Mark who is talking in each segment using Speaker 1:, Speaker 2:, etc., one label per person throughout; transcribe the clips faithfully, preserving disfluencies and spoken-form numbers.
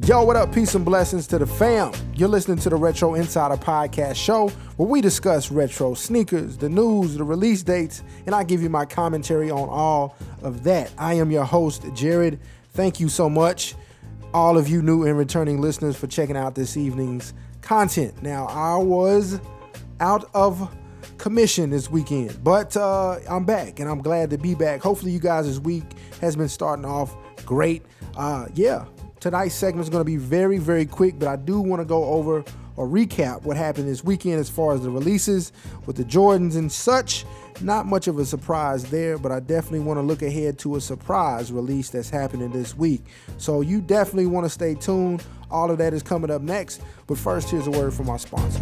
Speaker 1: Yo, what up? Peace and blessings to the fam. You're listening to the Retro Insider Podcast show where we discuss retro sneakers, the news, the release dates, and I give you my commentary on all of that. I am your host, Jared. Thank you so much, all of you new and returning listeners, for checking out this evening's content. Now, I was out of commission this weekend, but uh, I'm back and I'm glad to be back. Hopefully you guys this week has been starting off great. Uh, yeah. Tonight's segment is going to be very, very quick, but I do want to go over or recap what happened this weekend as far as the releases with the Jordans and such. Not much of a surprise there, but I definitely want to look ahead to a surprise release that's happening this week. So you definitely want to stay tuned. All of that is coming up next. But first, here's a word from our sponsor.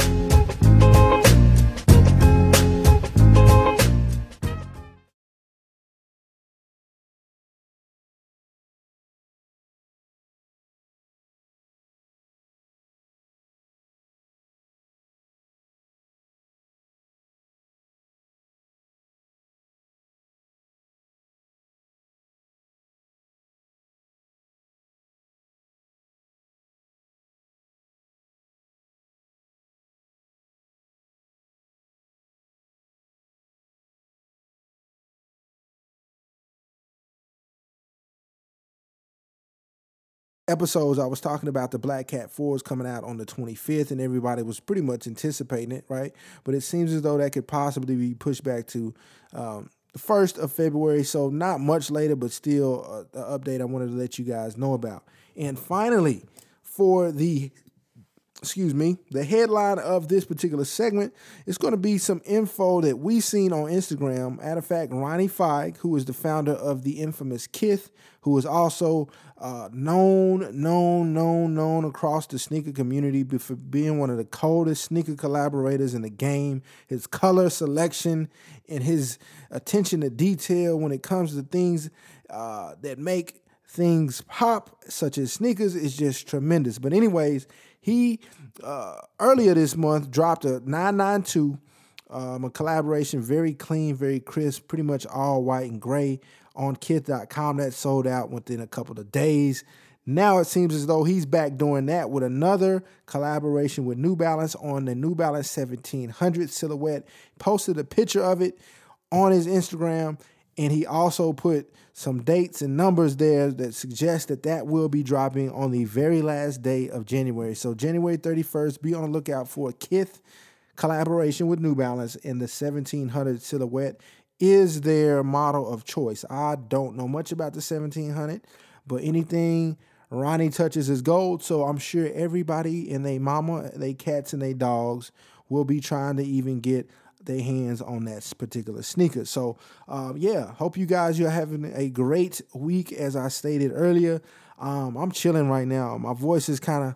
Speaker 1: Episodes, I was talking about the Black Cat fours coming out on the twenty-fifth, and everybody was pretty much anticipating it, right? But it seems as though that could possibly be pushed back to um, the first of February, so not much later, but still an update I wanted to let you guys know about. And finally, for the excuse me, the headline of this particular segment is going to be some info that we seen on Instagram. Matter of fact, Ronnie Feig, who is the founder of the infamous Kith, who is also uh, known, known, known, known across the sneaker community for being one of the coldest sneaker collaborators in the game. His color selection and his attention to detail when it comes to things uh, that make things pop, such as sneakers, is just tremendous. But anyways, he uh, earlier this month dropped a nine ninety-two, um, a collaboration, very clean, very crisp, pretty much all white and gray on kith dot com. That sold out within a couple of days. Now it seems as though he's back doing that with another collaboration with New Balance on the New Balance seventeen hundred silhouette. Posted a picture of it on his Instagram, and he also put some dates and numbers there that suggest that that will be dropping on the very last day of January. So January thirty-first, be on the lookout for a Kith collaboration with New Balance, and the seventeen hundred silhouette is their model of choice. I don't know much about the seventeen hundred, but anything Ronnie touches is gold. So I'm sure everybody and they mama, they cats and they dogs will be trying to even get their hands on that particular sneaker. So um, yeah, hope you guys, you're having a great week. As I stated earlier, um, I'm chilling right now. My voice is kind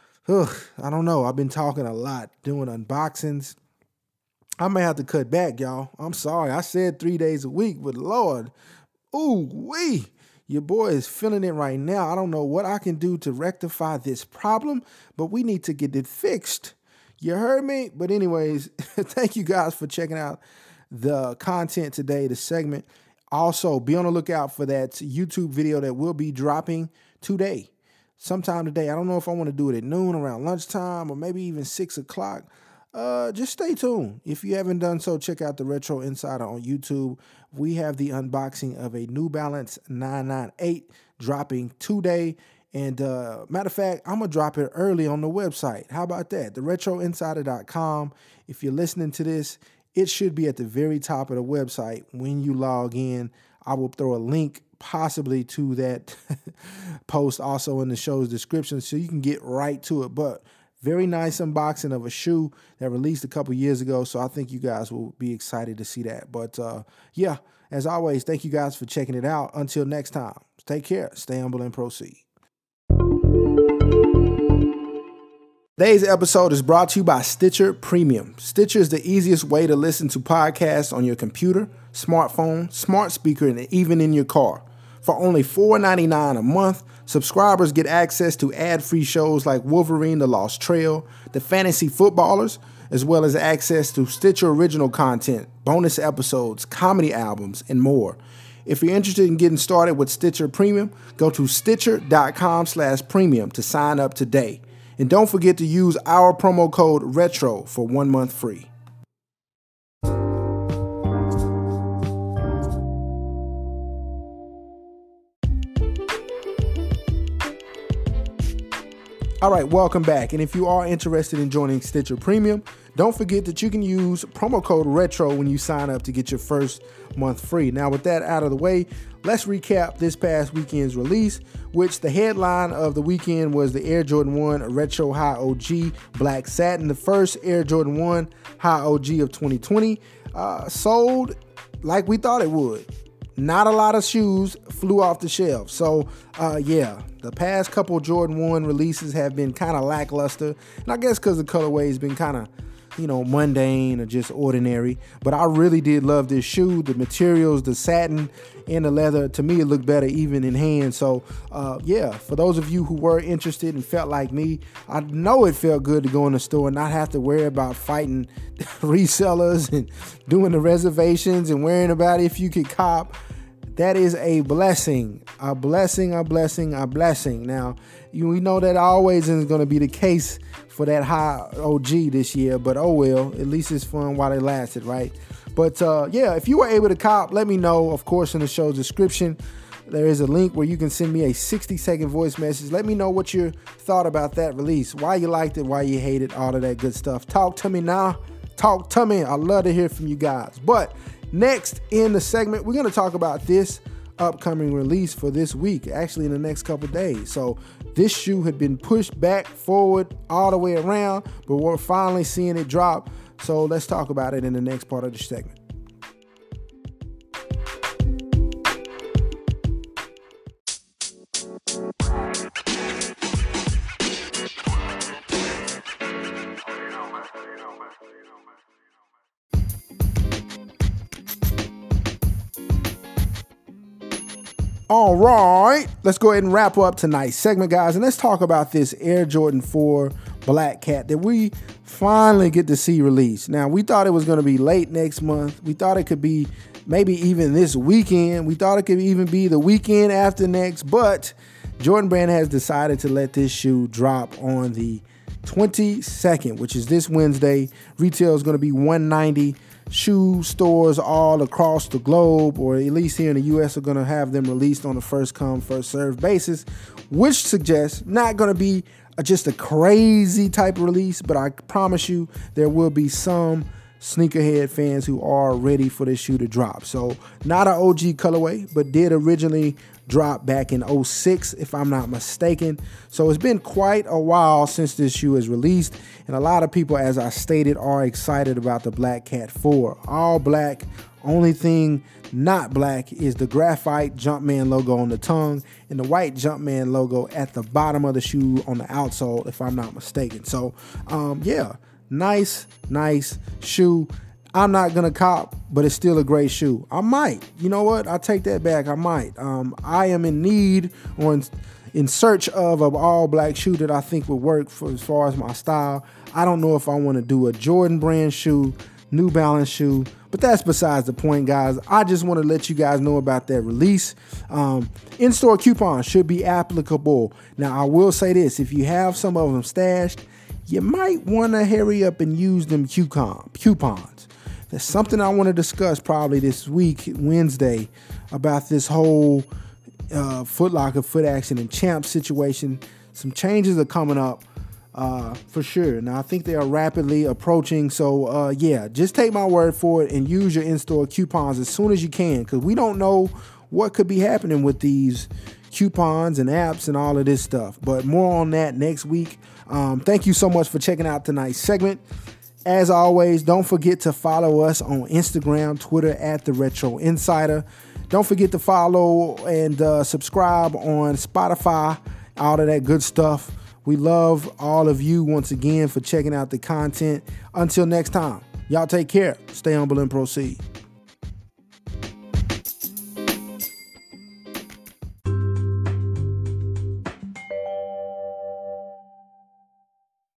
Speaker 1: of, I don't know. I've been talking a lot, doing unboxings. I may have to cut back, y'all. I'm sorry. I said three days a week, but Lord, ooh wee, your boy is feeling it right now. I don't know what I can do to rectify this problem, but we need to get it fixed. You heard me? But anyways, thank you guys for checking out the content today, the segment. Also, be on the lookout for that YouTube video that will be dropping today, sometime today. I don't know if I want to do it at noon, around lunchtime, or maybe even six o'clock. Uh, just stay tuned. If you haven't done so, check out the Retro Insider on YouTube. We have the unboxing of a New Balance nine ninety-eight dropping today. And uh, matter of fact, I'm going to drop it early on the website. How about that? the retro insider dot com. If you're listening to this, it should be at the very top of the website when you log in. I will throw a link possibly to that post also in the show's description so you can get right to it. But very nice unboxing of a shoe that released a couple years ago. So I think you guys will be excited to see that. But uh, yeah, as always, thank you guys for checking it out. Until next time, take care, stay humble, and proceed. Today's episode is brought to you by Stitcher Premium. Stitcher is the easiest way to listen to podcasts on your computer, smartphone, smart speaker, and even in your car. For only four ninety-nine a month, subscribers get access to ad-free shows like Wolverine: The Lost Trail, The Fantasy Footballers, as well as access to Stitcher original content, bonus episodes, comedy albums, and more. If you're interested in getting started with Stitcher Premium, go to stitcher.com slash premium to sign up today. And don't forget to use our promo code RETRO for one month free. All right, welcome back. And if you are interested in joining Stitcher Premium, don't forget that you can use promo code RETRO when you sign up to get your first month free. Now, with that out of the way, let's recap this past weekend's release, which the headline of the weekend was the Air Jordan one Retro High O G Black Satin, the first Air Jordan one High O G of twenty twenty. Uh, sold like we thought it would. Not a lot of shoes flew off the shelf. So, uh, yeah, the past couple Jordan one releases have been kind of lackluster. And I guess because the colorway has been kind of, you know, mundane or just ordinary. But I really did love this shoe. The materials, the satin and the leather, to me, it looked better even in hand. So, uh, yeah, for those of you who were interested and felt like me, I know it felt good to go in the store and not have to worry about fighting resellers and doing the reservations and worrying about if you could cop. That is a blessing, a blessing, a blessing, a blessing. Now, you, we know that always is going to be the case for that high O G this year, but oh well, at least it's fun while it lasted, right? But uh, yeah, if you were able to cop, let me know. Of course, in the show's description, there is a link where you can send me a sixty second voice message. Let me know what you thought about that release, why you liked it, why you hated, all of that good stuff. Talk to me now. Talk to me. I love to hear from you guys. But next in the segment, we're going to talk about this upcoming release for this week, actually in the next couple days. So this shoe had been pushed back, forward, all the way around, but we're finally seeing it drop. So let's talk about it in the next part of the segment. All right, let's go ahead and wrap up tonight's segment, guys, and let's talk about this Air Jordan four Black Cat that we finally get to see released. Now, we thought it was going to be late next month. We thought it could be maybe even this weekend. We thought it could even be the weekend after next, but Jordan Brand has decided to let this shoe drop on the twenty-second, which is this Wednesday. Retail is going to be one ninety. Shoe stores all across the globe, or at least here in the U S, are going to have them released on a first come, first served basis, which suggests not going to be a, just a crazy type of release, but I promise you there will be some sneakerhead fans who are ready for this shoe to drop. So not an O G colorway, but did originally drop back in oh six, if I'm not mistaken. So it's been quite a while since this shoe is released, and a lot of people, as I stated, are excited about the Black Cat four. All black. Only thing not black is the graphite Jumpman logo on the tongue and the white Jumpman logo at the bottom of the shoe on the outsole, if I'm not mistaken. So um, yeah, nice, nice shoe. I'm not going to cop, but it's still a great shoe. I might. You know what? I take that back. I might. Um, I am in need or in, in search of an all-black shoe that I think would work for as far as my style. I don't know if I want to do a Jordan Brand shoe, New Balance shoe, but that's besides the point, guys. I just want to let you guys know about that release. Um, in-store coupons should be applicable. Now, I will say this. If you have some of them stashed, you might want to hurry up and use them coupon, coupons. There's something I want to discuss probably this week, Wednesday, about this whole uh, Foot Locker, Foot Action, and Champ situation. Some changes are coming up uh, for sure. Now, I think they are rapidly approaching. So, uh, yeah, just take my word for it and use your in-store coupons as soon as you can, because we don't know what could be happening with these coupons and apps and all of this stuff. But more on that next week. Um, thank you so much for checking out tonight's segment. As always, don't forget to follow us on Instagram, Twitter at The Retro Insider. Don't forget to follow and uh, subscribe on Spotify, all of that good stuff. We love all of you once again for checking out the content. Until next time, y'all take care. Stay humble and proceed.